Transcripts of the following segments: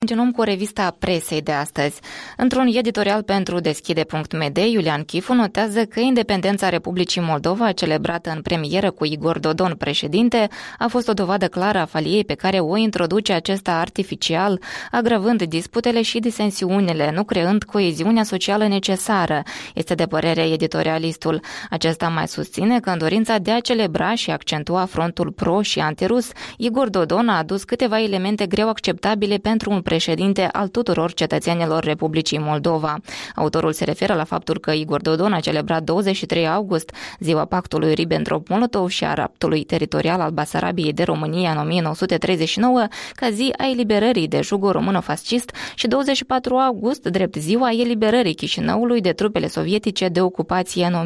Continuăm cu revista presei de astăzi. Într-un editorial pentru Deschide.md, Iulian Chifu notează că independența Republicii Moldova, celebrată în premieră cu Igor Dodon președinte, a fost o dovadă clară a faliei pe care o introduce acesta artificial, agravând disputele și disensiunile, nu creând coeziunea socială necesară, este de părere editorialistul. Acesta mai susține că în dorința de a celebra și accentua frontul pro și antirus, Igor Dodon a adus câteva elemente greu acceptabile pentru un președinte al tuturor cetățenilor Republicii Moldova. Autorul se referă la faptul că Igor Dodon a celebrat 23 august, ziua pactului Ribbentrop-Molotov și a raptului teritorial al Basarabiei de România în 1939, ca zi a eliberării de jugul româno-fascist și 24 august, drept ziua eliberării Chișinăului de trupele sovietice de ocupație în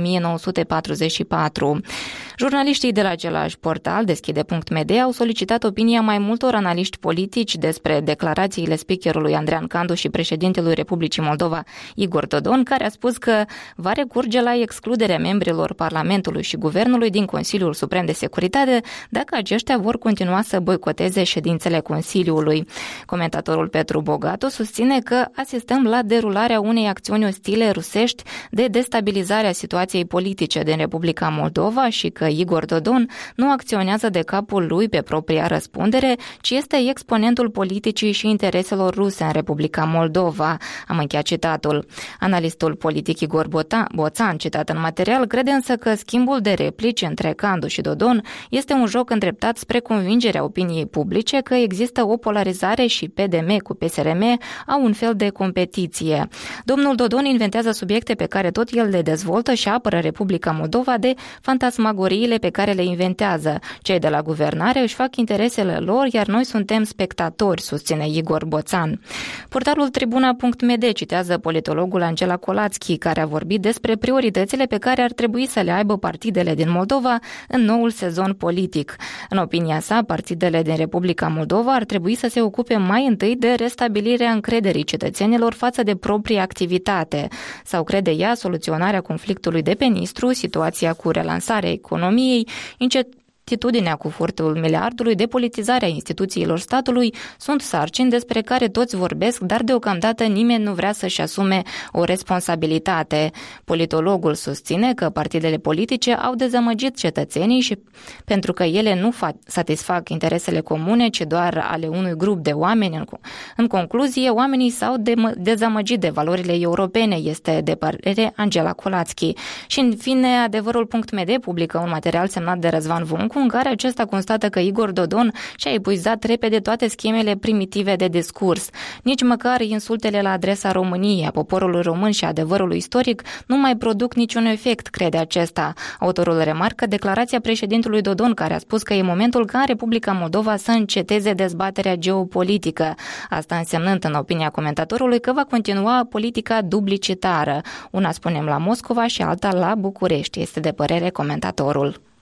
1944. Jurnaliștii de la același portal, Deschide.md, au solicitat opinia mai multor analiști politici despre declarațiile speakerului Andrean Candu și președintelui Republicii Moldova, Igor Dodon, care a spus că va recurge la excluderea membrilor Parlamentului și Guvernului din Consiliul Suprem de Securitate dacă aceștia vor continua să boicoteze ședințele Consiliului. Comentatorul Petru Bogatu susține că asistăm la derularea unei acțiuni ostile rusești de destabilizare a situației politice din Republica Moldova și că Igor Dodon nu acționează de capul lui pe propria răspundere, ci este exponentul politicii și intereselor ruse în Republica Moldova. Am încheiat citatul. Analistul politic Igor Boțan, citat în material, crede însă că schimbul de replici între Candu și Dodon este un joc îndreptat spre convingerea opiniei publice că există o polarizare și PDM cu PSRM au un fel de competiție. Domnul Dodon inventează subiecte pe care tot el le dezvoltă și apără Republica Moldova de fantasmagoriile pe care le inventează. Cei de la guvernare își fac interesele lor, iar noi suntem spectatori, susține Igor Boțan. Portalul Tribuna.md citează politologul Angela Colațchi, care a vorbit despre prioritățile pe care ar trebui să le aibă partidele din Moldova în noul sezon politic. În opinia sa, partidele din Republica Moldova ar trebui să se ocupe mai întâi de restabilirea încrederii cetățenilor față de propria activitate. Sau crede ea, soluționarea conflictului de pe Nistru, situația cu relansarea economiei, incertitudinea cu furtul miliardului, depolitizarea instituțiilor statului sunt sarcini despre care toți vorbesc, dar deocamdată nimeni nu vrea să-și asume o responsabilitate. Politologul susține că partidele politice au dezamăgit cetățenii și pentru că ele nu satisfac interesele comune, ci doar ale unui grup de oameni. În concluzie, oamenii s-au dezamăgit de valorile europene, este de părere Angela Colațchi. Și în fine, adevărul.md publică un material semnat de Răzvan Vuncu, în care acesta constată că Igor Dodon și-a epuizat repede toate schemele primitive de discurs. Nici măcar insultele la adresa României, a poporului român și adevărului istoric nu mai produc niciun efect, crede acesta. Autorul remarcă declarația președintelui Dodon, care a spus că e momentul ca în Republica Moldova să înceteze dezbaterea geopolitică. Asta însemnând, în opinia comentatorului, că va continua politica duplicitară. Una spunem la Moscova și alta la București, este de părere comentatorul.